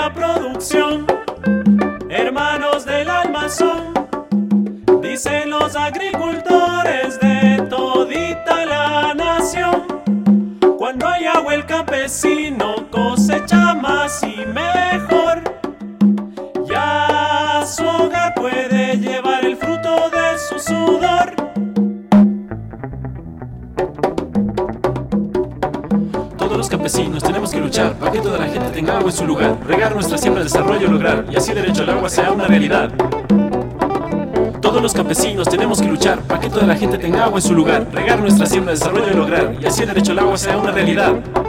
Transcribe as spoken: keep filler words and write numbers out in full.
la producción, hermanos del almazón, dicen los agricultores de todita la nación. Cuando hay agua el campesino cosecha más y mejor, ya su hogar puede llevar el fruto de su sudor. Todos los campesinos tenemos que luchar para que toda la gente tenga agua en su lugar, regar nuestra siembra, desarrollo, lograr, y así el derecho al agua sea una realidad. Todos los campesinos tenemos que luchar para que toda la gente tenga agua en su lugar, regar nuestra siembra, desarrollo y lograr, y así el derecho al agua sea una realidad.